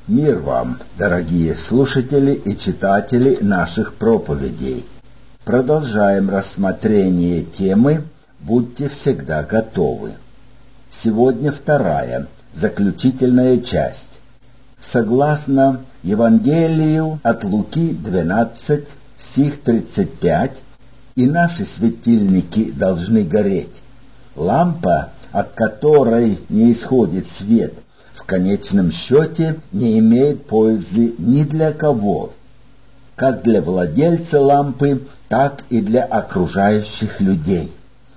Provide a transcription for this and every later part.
Мир вам, дорогие слушатели и читатели наших проповедей. Продолжаем рассмотрение темы «Будьте всегда готовы». Сегодня вторая, заключительная часть. Согласно Евангелию от Луки 12, стих 35, «И наши светильники должны гореть. Лампа, от которой не исходит свет, в конечном счете не имеет пользы ни для кого, как для владельца лампы, так и для окружающих людей».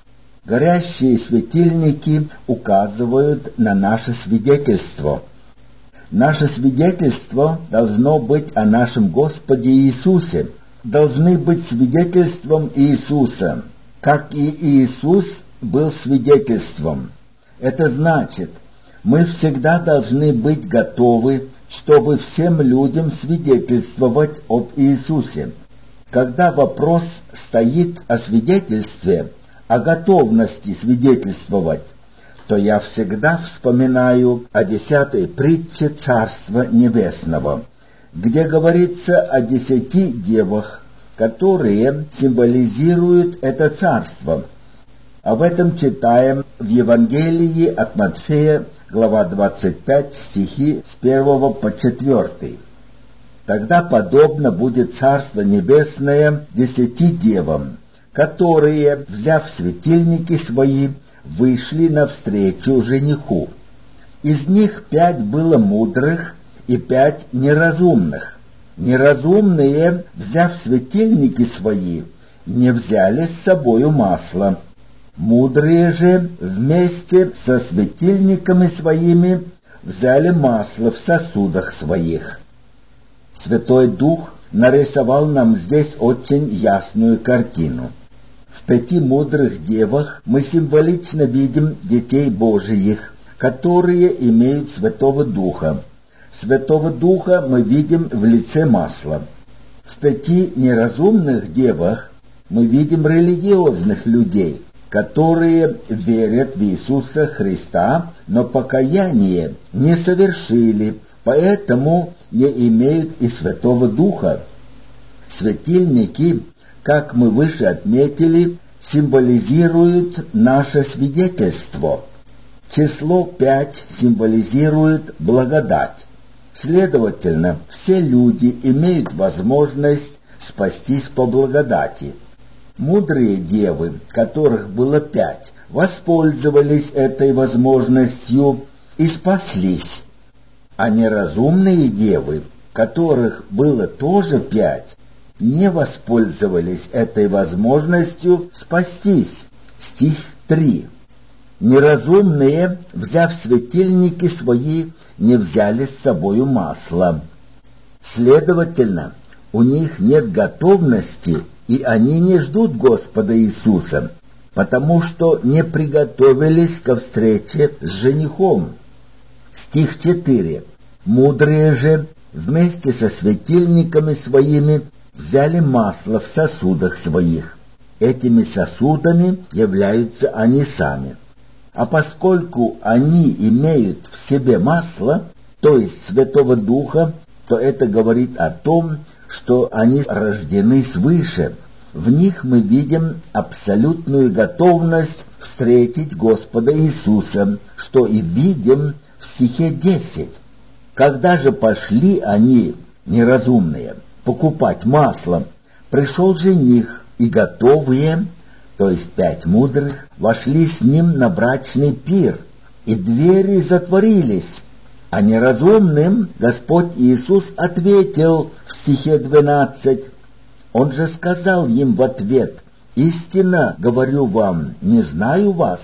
Горящие светильники указывают на наше свидетельство. Наше свидетельство должно быть о нашем Господе Иисусе, должны быть свидетельством Иисуса, как и Иисус был свидетельством. Это значит, мы всегда должны быть готовы, чтобы всем людям свидетельствовать об Иисусе. Когда вопрос стоит о свидетельстве, о готовности свидетельствовать, то я всегда вспоминаю о 10-й притче Царства Небесного, где говорится о 10 девах, которые символизируют это царство. Об этом читаем в Евангелии от Матфея, глава 25, стихи с 1 по 4. «Тогда подобно будет Царство Небесное 10 девам, которые, взяв светильники свои, вышли навстречу жениху. Из них 5 было мудрых и 5 неразумных. Неразумные, взяв светильники свои, не взяли с собою масла. Мудрые же вместе со светильниками своими взяли масло в сосудах своих». Святой Дух нарисовал нам здесь очень ясную картину. В 5 мудрых девах мы символично видим детей Божиих, которые имеют Святого Духа. Святого Духа мы видим в лице масла. В 5 неразумных девах мы видим религиозных людей, которые верят в Иисуса Христа, но покаяние не совершили, поэтому не имеют и Святого Духа. Светильники, как мы выше отметили, символизируют наше свидетельство. Число 5 символизирует благодать. Следовательно, все люди имеют возможность спастись по благодати. Мудрые девы, которых было 5, воспользовались этой возможностью и спаслись. А неразумные девы, которых было тоже 5, не воспользовались этой возможностью спастись. Стих 3. Неразумные, взяв светильники свои, не взяли с собою масла. Следовательно, у них нет готовности, и они не ждут Господа Иисуса, потому что не приготовились ко встрече с женихом. Стих 4. Мудрые же вместе со светильниками своими взяли масло в сосудах своих. Этими сосудами являются они сами. А поскольку они имеют в себе масло, то есть Святого Духа, то это говорит о том, что они рождены свыше. В них мы видим абсолютную готовность встретить Господа Иисуса, что и видим в стихе 10. Когда же пошли они, неразумные, покупать масло, пришел жених, и готовые, то есть 5 мудрых, вошли с ним на брачный пир, и двери затворились. А неразумным Господь Иисус ответил в стихе 12. Он же сказал им в ответ: «Истинно говорю вам, не знаю вас».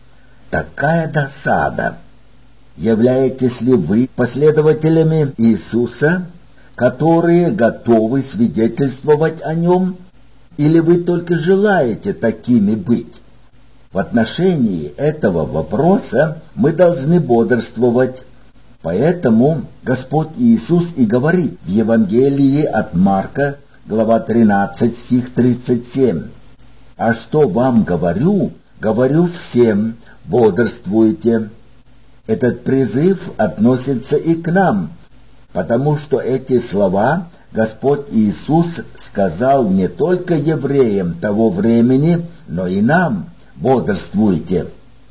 Такая досада! Являетесь ли вы последователями Иисуса, которые готовы свидетельствовать о Нем, или вы только желаете такими быть? В отношении этого вопроса мы должны бодрствовать. Поэтому Господь Иисус и говорит в Евангелии от Марка, глава 13, стих 37. «А что вам говорю, говорю всем, бодрствуйте». Этот призыв относится и к нам. потому что эти слова Господь Иисус сказал не только евреям того времени, но и нам: бодрствуйте.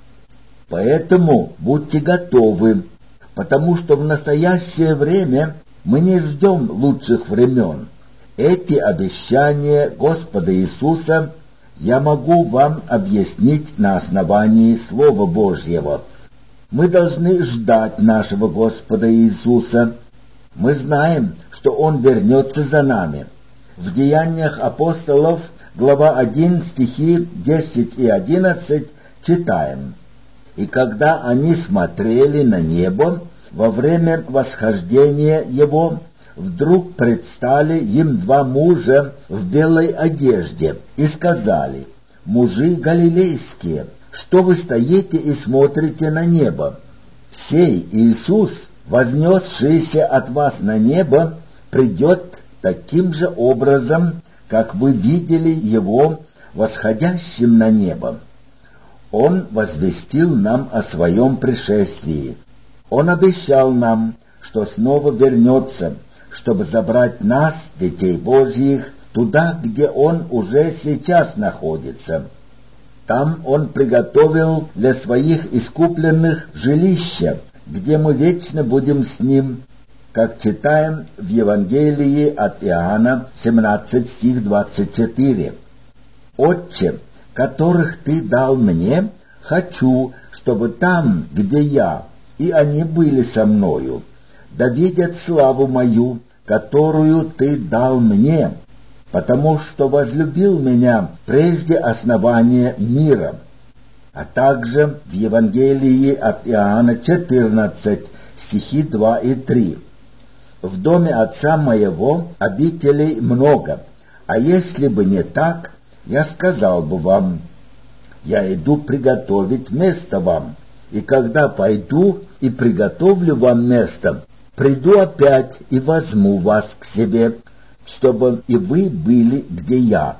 Поэтому будьте готовы, потому что в настоящее время мы не ждем лучших времен. Эти обещания Господа Иисуса я могу вам объяснить на основании Слова Божьего. Мы должны ждать нашего Господа Иисуса. Мы знаем, что Он вернется за нами. В Деяниях апостолов, глава 1, стихи 10 и 11 читаем: «И когда они смотрели на небо во время восхождения Его, вдруг предстали им два мужа в белой одежде и сказали: мужи галилейские, что вы стоите и смотрите на небо? Сей Иисус, вознесшийся от вас на небо, придет таким же образом, как вы видели Его восходящим на небо. Он возвестил нам о Своем пришествии. Он обещал нам, что снова вернется, чтобы забрать нас, детей Божьих, туда, где Он уже сейчас находится. Там Он приготовил для Своих искупленных жилище, где мы вечно будем с Ним, как читаем в Евангелии от Иоанна 17, стих 24. «Отче, которых Ты дал мне, хочу, чтобы там, где я, и они были со мною, да видят славу мою, которую Ты дал мне, потому что возлюбил меня прежде основания мира». А также в Евангелии от Иоанна 14, стихи 2 и 3. «В доме Отца моего обителей много, а если бы не так, я сказал бы вам: я иду приготовить место вам, и когда пойду и приготовлю вам место, приду опять и возьму вас к себе, чтобы и вы были, где я».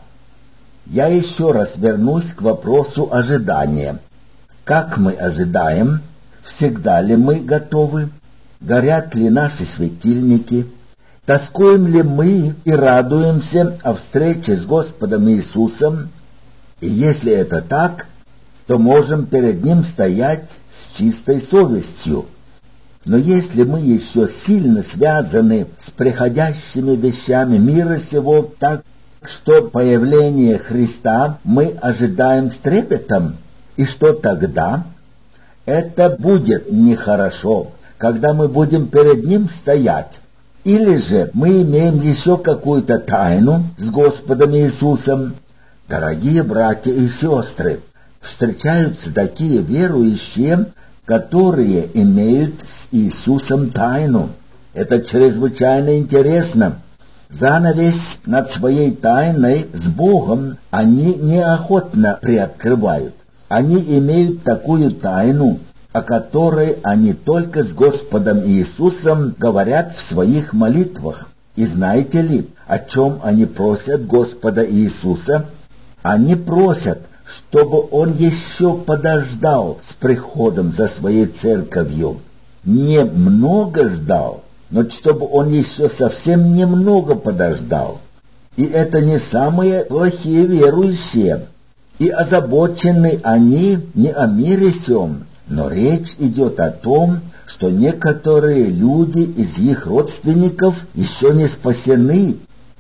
Я еще раз вернусь к вопросу ожидания. Как мы ожидаем? Всегда ли мы готовы? Горят ли наши светильники? Тоскуем ли мы и радуемся о встрече с Господом Иисусом? И если это так, то можем перед Ним стоять с чистой совестью. Но если мы еще сильно связаны с приходящими вещами мира сего, так что появление Христа мы ожидаем с трепетом, и что тогда? Это будет нехорошо, когда мы будем перед Ним стоять. Или же мы имеем еще какую-то тайну с Господом Иисусом. Дорогие братья и сестры, встречаются такие верующие, которые имеют с Иисусом тайну. Это чрезвычайно интересно. Занавес над своей тайной с Богом они неохотно приоткрывают. Они имеют такую тайну, о которой они только с Господом Иисусом говорят в своих молитвах. И знаете ли, о чем они просят Господа Иисуса? Они просят, чтобы Он еще подождал с приходом за Своей церковью. Не много ждал, но чтобы Он еще совсем немного подождал. И это не самые плохие верующие. И озабочены они не о мире сем, но речь идет о том, что некоторые люди из их родственников еще не спасены.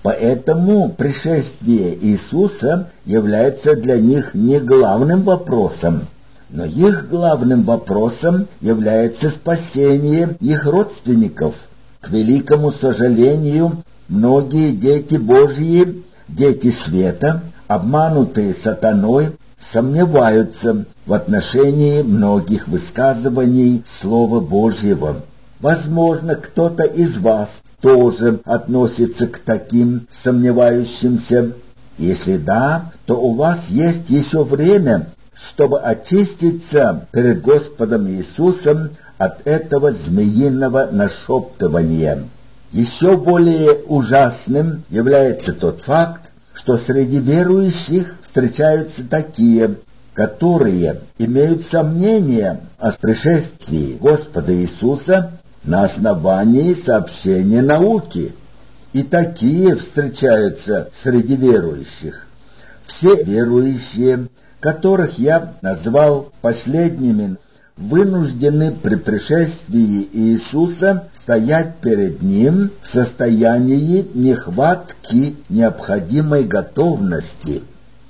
Поэтому пришествие Иисуса является для них не главным вопросом, но их главным вопросом является спасение их родственников. К великому сожалению, многие дети Божьи, дети света, обманутые сатаной, сомневаются в отношении многих высказываний Слова Божьего. Возможно, кто-то из вас тоже относится к таким сомневающимся. Если да, то у вас есть еще время, чтобы очиститься перед Господом Иисусом от этого змеиного нашептывания. Еще более ужасным является тот факт, что среди верующих встречаются такие, которые имеют сомнения о пришествии Господа Иисуса на основании сообщения науки. И такие встречаются среди верующих. Все верующие, которых я назвал последними, вынуждены при пришествии Иисуса стоять перед Ним в состоянии нехватки необходимой готовности.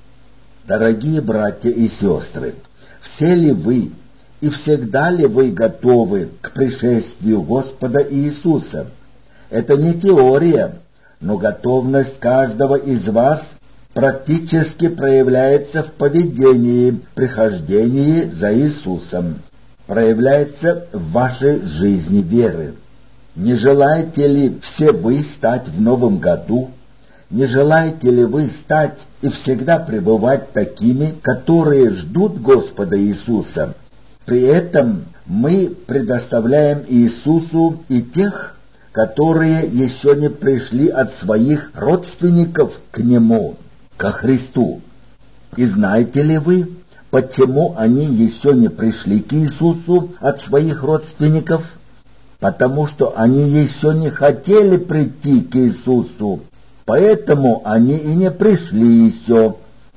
Дорогие братья и сестры, все ли вы и всегда ли вы готовы к пришествию Господа Иисуса? Это не теория, но готовность каждого из вас практически проявляется в поведении, прихождении за Иисусом, проявляется в вашей жизни веры. Не желаете ли все вы стать в новом году? Не желаете ли вы стать и всегда пребывать такими, которые ждут Господа Иисуса? При этом мы предоставляем Иисусу и тех, которые еще не пришли от своих родственников к Нему, ко Христу. И знаете ли вы, почему они еще не пришли к Иисусу от своих родственников? Потому что они еще не хотели прийти к Иисусу, поэтому они и не пришли еще.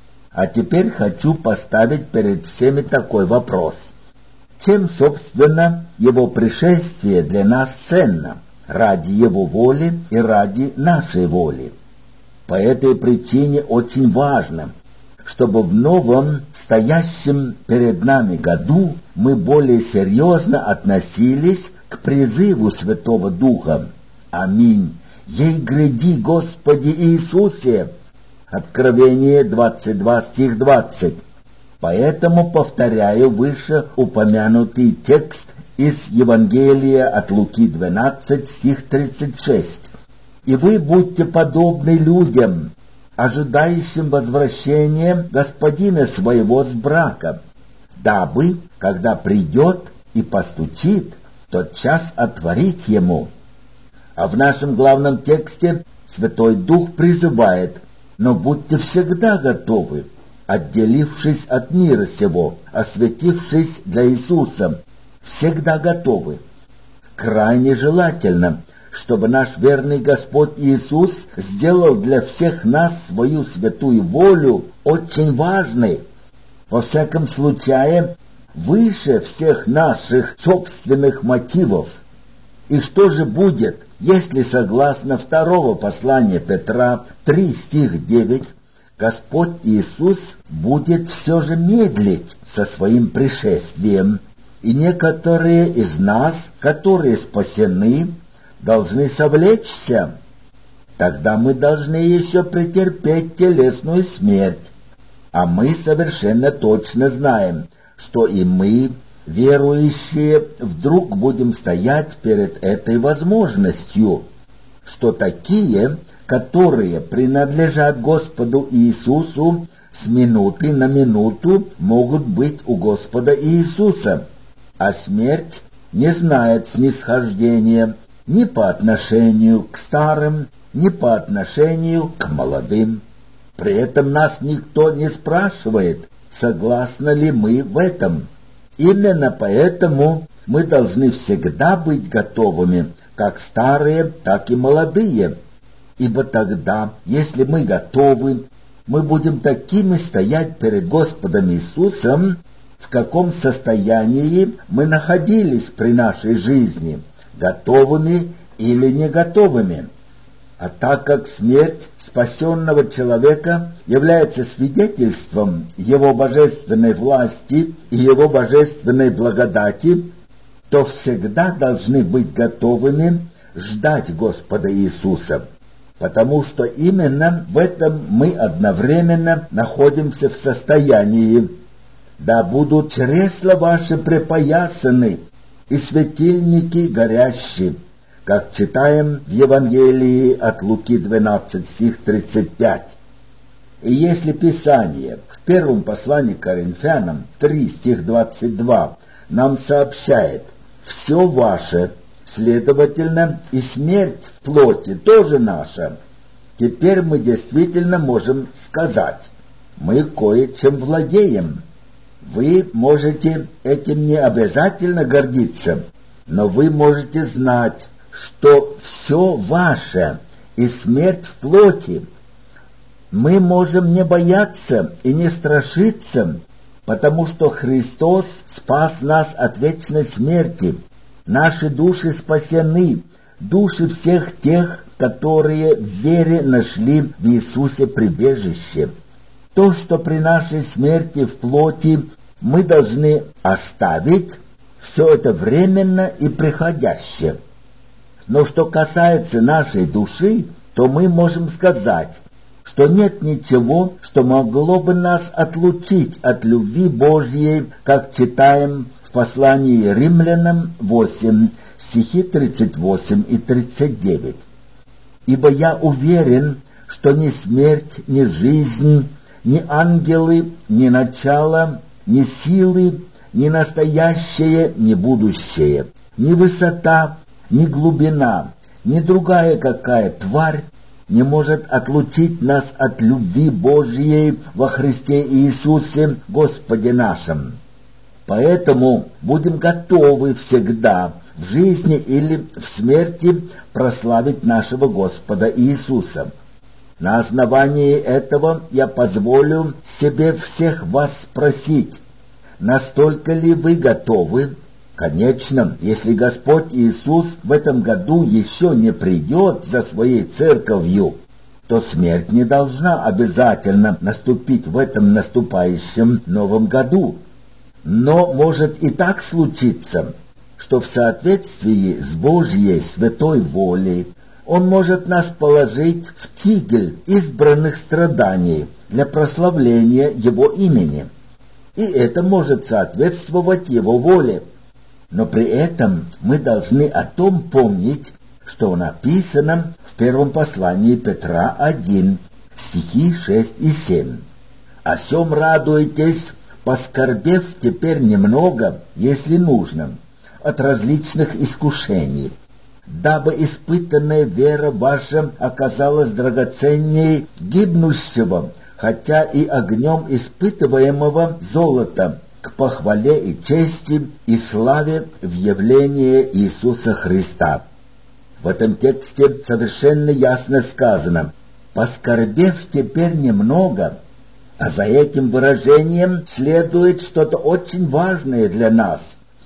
А теперь хочу поставить перед всеми такой вопрос. Чем, собственно, Его пришествие для нас ценно? Ради Его воли и ради нашей воли. По этой причине очень важно, чтобы в новом, стоящем перед нами году мы более серьезно относились к призыву Святого Духа. Аминь. «Ей гряди, Господи Иисусе!» Откровение 22, стих 20. Поэтому повторяю выше упомянутый текст из Евангелия от Луки 12, стих 36. «И вы будьте подобны людям, ожидающим возвращения господина своего с брака, дабы, когда придет и постучит, тотчас отворить ему». А в нашем главном тексте Святой Дух призывает: «Но будьте всегда готовы, отделившись от мира сего, осветившись для Иисуса, всегда готовы». Крайне желательно, чтобы наш верный Господь Иисус сделал для всех нас свою святую волю очень важной, во всяком случае, выше всех наших собственных мотивов. И что же будет, если, согласно второго послания Петра 3, стих 9, Господь Иисус будет все же медлить со своим пришествием, и некоторые из нас, которые спасены, должны совлечься? Тогда мы должны еще претерпеть телесную смерть. А мы совершенно точно знаем, что и мы, верующие, вдруг будем стоять перед этой возможностью, что такие, которые принадлежат Господу Иисусу, с минуты на минуту могут быть у Господа Иисуса, а смерть не знает снисхождения ни по отношению к старым, ни по отношению к молодым. При этом нас никто не спрашивает, согласны ли мы в этом. Именно поэтому мы должны всегда быть готовыми, как старые, так и молодые. Ибо тогда, если мы готовы, мы будем такими стоять перед Господом Иисусом, в каком состоянии мы находились при нашей жизни, готовыми или не готовыми. А так как смерть спасенного человека является свидетельством Его божественной власти и Его божественной благодати, то всегда должны быть готовыми ждать Господа Иисуса, потому что именно в этом мы одновременно находимся в состоянии. «Да будут чресла ваши припоясаны и светильники горящие», как читаем в Евангелии от Луки 12, стих 35. И если Писание в первом послании к Коринфянам 3, стих 22 нам сообщает «все ваше», следовательно, и смерть в плоти тоже наша, теперь мы действительно можем сказать: мы кое-чем владеем. Вы можете этим не обязательно гордиться, Но вы можете знать, что все ваше и смерть в плоти. Мы можем не бояться и не страшиться, потому что Христос спас нас от вечной смерти. Наши души спасены, души всех тех, которые в вере нашли в Иисусе прибежище. То, что при нашей смерти в плоти мы должны оставить, все это временно и приходящее. Но что касается нашей души, то мы можем сказать, что нет ничего, что могло бы нас отлучить от любви Божьей, как читаем в послании Римлянам 8, стихи 38 и 39. «Ибо я уверен, что ни смерть, ни жизнь, ни ангелы, ни начало, ни силы, ни настоящее, ни будущее, ни высота, ни глубина, ни другая какая тварь не может отлучить нас от любви Божьей во Христе Иисусе, Господе нашем. Поэтому будем готовы всегда в жизни или в смерти прославить нашего Господа Иисуса. На основании этого я позволю себе всех вас спросить, настолько ли вы готовы? Конечно, если Господь Иисус в этом году еще не придет за своей церковью, то смерть не должна обязательно наступить в этом наступающем новом году. Но может и так случиться, что в соответствии с Божьей святой волей Он может нас положить в тигель избранных страданий для прославления Его имени, и это может соответствовать Его воле. Но при этом мы должны о том помнить, что написано в первом послании Петра 1, стихи 6 и 7. «О сем радуйтесь, поскорбев теперь немного, если нужно, от различных искушений, дабы испытанная вера ваша оказалась драгоценней гибнущего, хотя и огнем испытываемого золота, к похвале и чести и славе в явлении Иисуса Христа». В этом тексте совершенно ясно сказано «поскорбев теперь немного», а за этим выражением следует что-то очень важное для нас.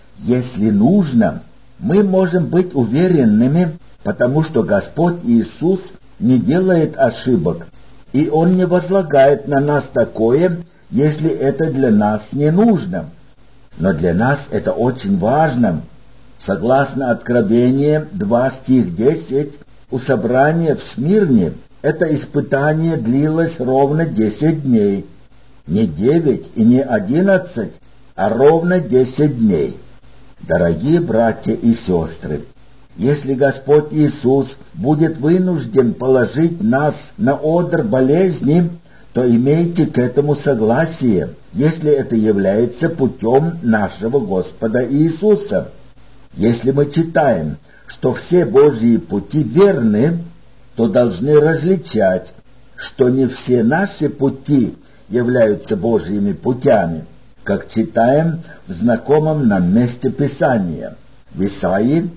Если нужно, мы можем быть уверенными, потому что Господь Иисус не делает ошибок, и Он не возлагает на нас такое, если это для нас не нужно. Но для нас это очень важно. Согласно Откровению 2 стих 10, у собрания в Смирне это испытание длилось ровно 10 дней. Не 9 и не 11, а ровно 10 дней. Дорогие братья и сестры, если Господь Иисус будет вынужден положить нас на одр болезни, то имейте к этому согласие, если это является путем нашего Господа Иисуса. Если мы читаем, что все Божьи пути верны, то должны различать, что не все наши пути являются Божьими путями, как читаем в знакомом нам месте Писания, в Исаии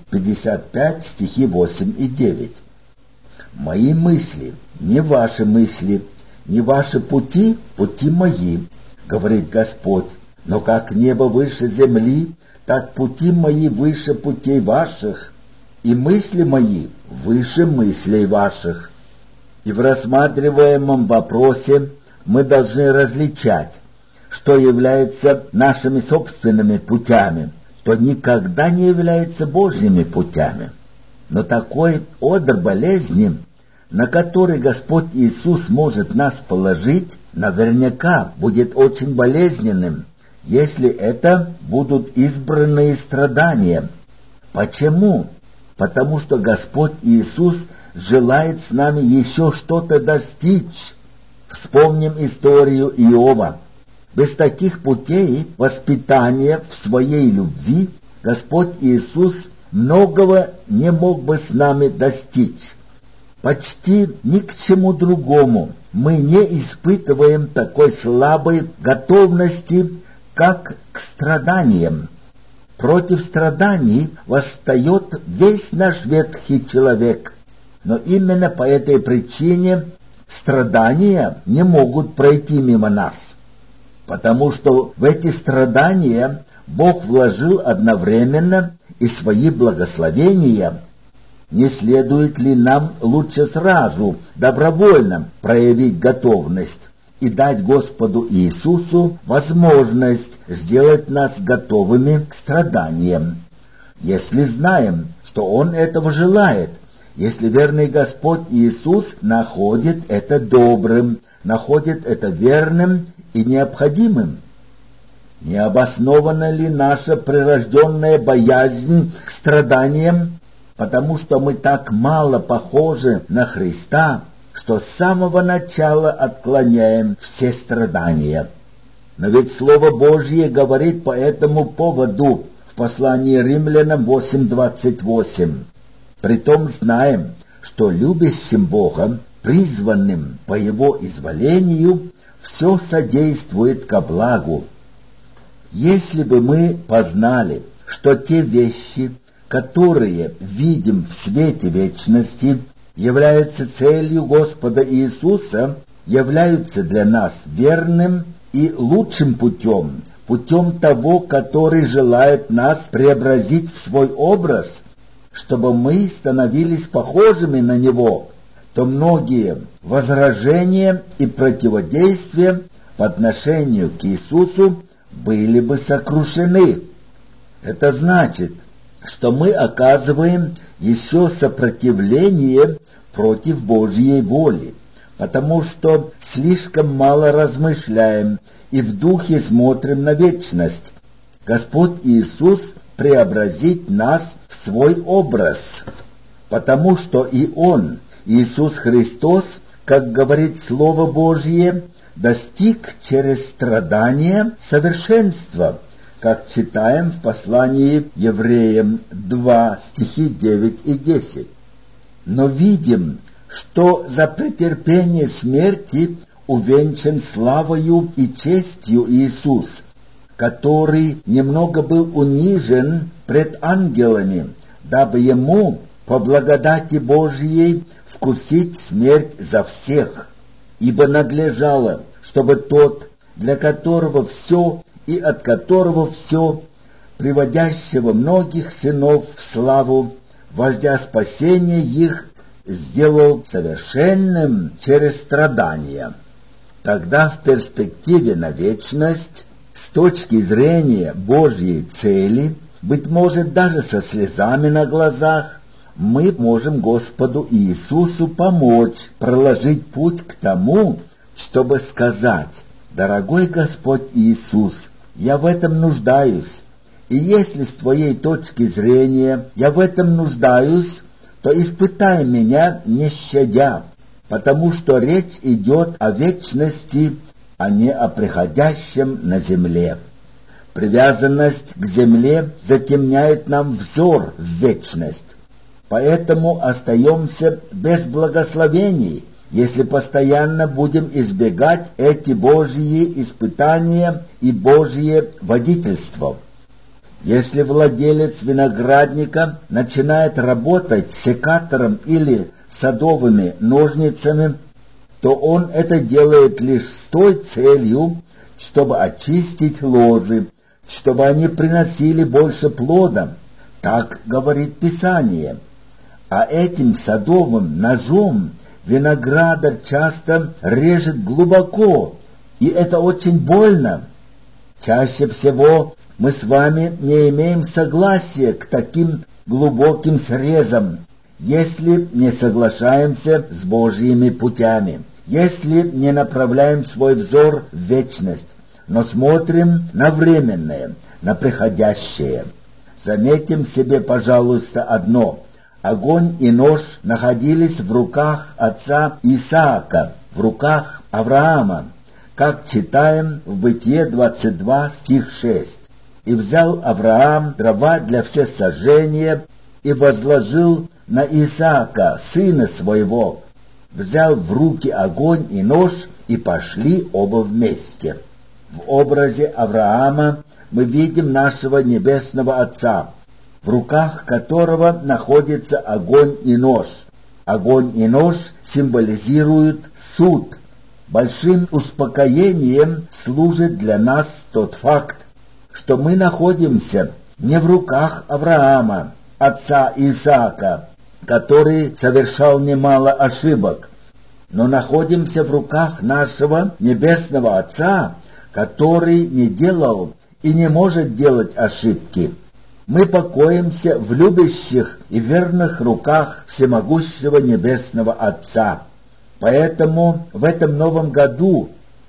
55, стихи 8 и 9. «Мои мысли, не ваши мысли, не ваши пути, пути мои, говорит Господь, но как небо выше земли, так пути мои выше путей ваших, и мысли мои выше мыслей ваших». И в рассматриваемом вопросе мы должны различать, что является нашими собственными путями, то никогда не является Божьими путями. Но такой одр болезни, на который Господь Иисус может нас положить, наверняка будет очень болезненным, если это будут избранные страдания. Почему? Потому что Господь Иисус желает с нами еще что-то достичь. Вспомним историю Иова. Без таких путей воспитания в своей любви Господь Иисус многого не мог бы с нами достичь. Почти ни к чему другому мы не испытываем такой слабой готовности, как к страданиям. Против страданий восстает весь наш ветхий человек. Но именно по этой причине страдания не могут пройти мимо нас, потому что в эти страдания Бог вложил одновременно и свои благословения. Не следует ли нам лучше сразу, добровольно проявить готовность и дать Господу Иисусу возможность сделать нас готовыми к страданиям, если знаем, что Он этого желает, если верный Господь Иисус находит это добрым, находит это верным и необходимым? Не обоснована ли наша прирожденная боязнь к страданиям, потому что мы так мало похожи на Христа, что с самого начала отклоняем все страдания? Но ведь Слово Божье говорит по этому поводу в послании Римлянам 8:28. Притом знаем, что любящим Бога, призванным по Его изволению, все содействует ко благу. Если бы мы познали, что те вещи, которые видим в свете вечности, являются целью Господа Иисуса, являются для нас верным и лучшим путем, путем того, который желает нас преобразить в свой образ, чтобы мы становились похожими на Него, то многие возражения и противодействия по отношению к Иисусу были бы сокрушены. Это значит, что мы оказываем еще сопротивление против Божьей воли, потому что слишком мало размышляем и в духе смотрим на вечность. Господь Иисус преобразит нас в свой образ, потому что и Он, Иисус Христос, как говорит Слово Божье, достиг через страдания совершенства, как читаем в послании Евреям 2, стихи 9 и 10. Но видим, что за претерпение смерти увенчан славою и честью Иисус, который немного был унижен пред ангелами, дабы Ему, по благодати Божией, вкусить смерть за всех. Ибо надлежало, чтобы тот, для которого все и от которого все, приводящего многих сынов в славу, вождя спасения их, сделал совершенным через страдания. Тогда в перспективе на вечность, с точки зрения Божьей цели, быть может даже со слезами на глазах, мы можем Господу Иисусу помочь проложить путь к тому, чтобы сказать: «Дорогой Господь Иисус, я в этом нуждаюсь, и если с Твоей точки зрения я в этом нуждаюсь, то испытай меня не щадя, потому что речь идет о вечности, а не о приходящем на земле». Привязанность к земле затемняет нам взор в вечность, поэтому остаемся без благословений, если постоянно будем избегать эти Божьи испытания и Божье водительство. Если владелец виноградника начинает работать секатором или садовыми ножницами, то он это делает лишь с той целью, чтобы очистить лозы, чтобы они приносили больше плода. Так говорит Писание. А этим садовым ножом виноградарь часто режет глубоко, и это очень больно. Чаще всего мы с вами не имеем согласия к таким глубоким срезам, если не соглашаемся с Божьими путями, если не направляем свой взор в вечность, но смотрим на временное, на приходящее. Заметим себе, пожалуйста, одно: огонь и нож находились в руках отца Исаака, в руках Авраама, как читаем в Бытие 22, стих 6. «И взял Авраам дрова для всесожжения и возложил на Исаака, сына своего, взял в руки огонь и нож, и пошли оба вместе». В образе Авраама мы видим нашего Небесного Отца, в руках которого находится огонь и нож. Огонь и нож символизируют суд. Большим успокоением служит для нас тот факт, что мы находимся не в руках Авраама, отца Исаака, который совершал немало ошибок, но находимся в руках нашего Небесного Отца, который не делал и не может делать ошибки. Мы покоимся в любящих и верных руках всемогущего Небесного Отца. Поэтому в этом новом году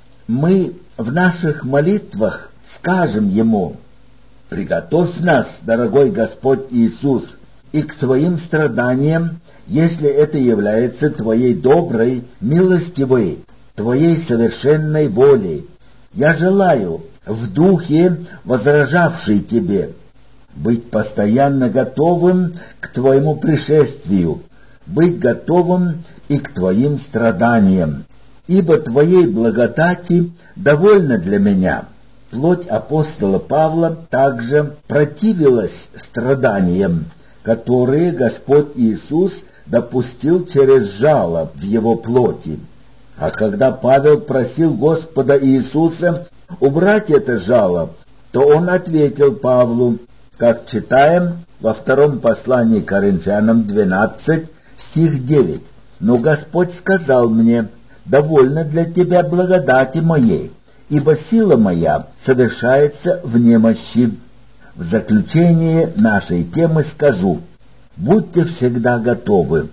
мы в наших молитвах скажем Ему: «Приготовь нас, дорогой Господь Иисус, и к Твоим страданиям, если это является Твоей доброй, милостивой, Твоей совершенной волей. Я желаю в духе, возражавшей Тебе, быть постоянно готовым к Твоему пришествию, быть готовым и к Твоим страданиям, ибо Твоей благодати довольно для меня». Плоть апостола Павла также противилась страданиям, которые Господь Иисус допустил через жало в его плоти. А когда Павел просил Господа Иисуса убрать это жало, то он ответил Павлу, как читаем во втором послании к Коринфянам 12, стих 9. «Но Господь сказал мне: довольно для тебя благодати моей, ибо сила моя совершается в немощи». В заключение нашей темы скажу: будьте всегда готовы.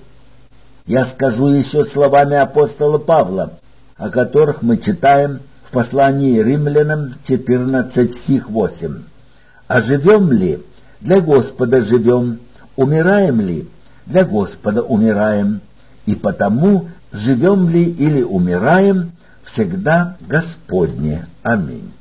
Я скажу еще словами апостола Павла, о которых мы читаем в послании Римлянам 14, стих 8. «А живем ли? Для Господа живем. Умираем ли? Для Господа умираем. И потому, живем ли или умираем, всегда Господне». Аминь.